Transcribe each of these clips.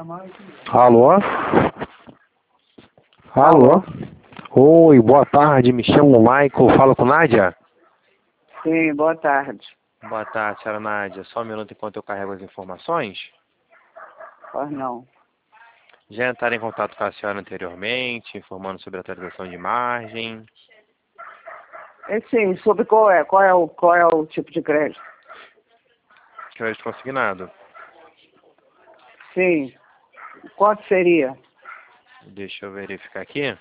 Alô? Alô? Oi, boa tarde, me chamo Michael, falo com Nádia? Sim, boa tarde. Boa tarde, senhora Nádia. Só um minuto enquanto eu carrego as informações. Pois não. Já entraram em contato com a senhora anteriormente, informando sobre a atualização de margem. Sim, sobre qual é o tipo de crédito? Crédito consignado. Sim. Quanto seria? Deixa eu verificar aqui.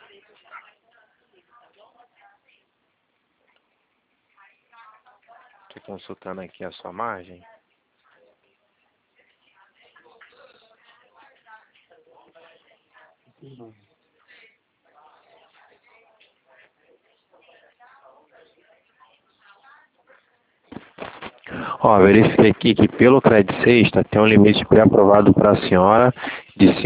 Estou consultando aqui a sua margem. Ó, verifiquei aqui que pelo Crédito Sexta tem um limite pré-aprovado para a senhora de R$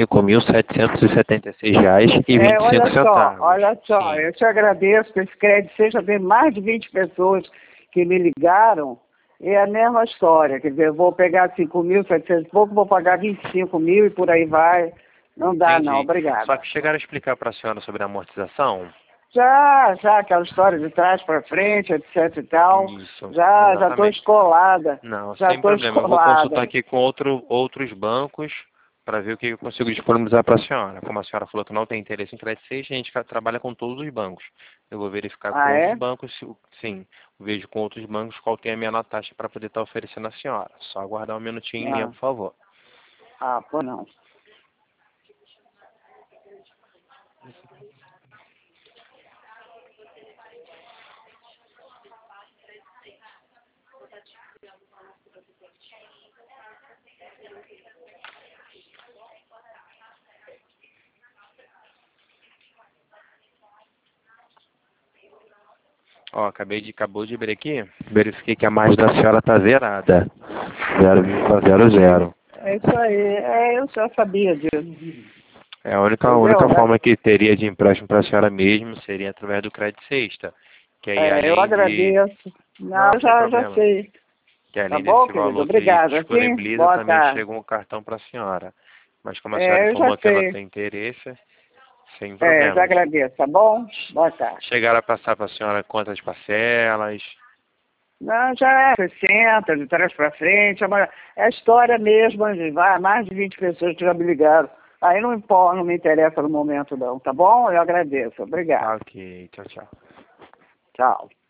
5.776,25. Olha só, Sim. eu te agradeço que esse crédito seja bem mais de 20 pessoas que me ligaram. É a mesma história, quer dizer, eu vou pegar 5.700 e pouco, vou pagar 25 mil e por aí vai. Não dá Entendi. não, obrigada. Só que chegaram a explicar para a senhora sobre a amortização? Já, aquela história de trás para frente, etc e tal. Isso, Já estou exatamente. escolada. Não, Já sem estou problema. Eu vou escolada. consultar aqui com outros bancos para ver o que eu consigo disponibilizar para a senhora. Como a senhora falou que não tem interesse em crédito safe, a gente trabalha com todos os bancos. Eu vou verificar com É? outros bancos, sim, vejo com outros bancos qual tem a menor taxa para poder estar oferecendo à senhora. Só aguardar um minutinho em linha, por favor. Pois não. Ó, acabou de ver aqui, verifiquei que a margem da senhora está zerada. 0,00. É isso aí. Eu já sabia disso. É a única Entendeu, né? forma que teria de empréstimo para a senhora mesmo seria através do crédito sexta. Que aí Eu além de. agradeço. Não, Não, sem já problema. sei. Que Tá além bom, desse querido? valor que a gente Obrigada. Sim, disponibiliza, boa também tarde. chega um cartão para a senhora. Mas como a senhora Eu já informou que não sei. tem interesse, sem Já problemas. agradeço, tá bom? Boa tarde. Chegaram a passar para a senhora quantas parcelas? Não, já é 60, de trás para frente. É a história mesmo, mais de 20 pessoas que já me ligaram. Aí não importa, não me interessa no momento não, tá bom? Eu agradeço. Obrigado. Ok, tchau, tchau. Tchau.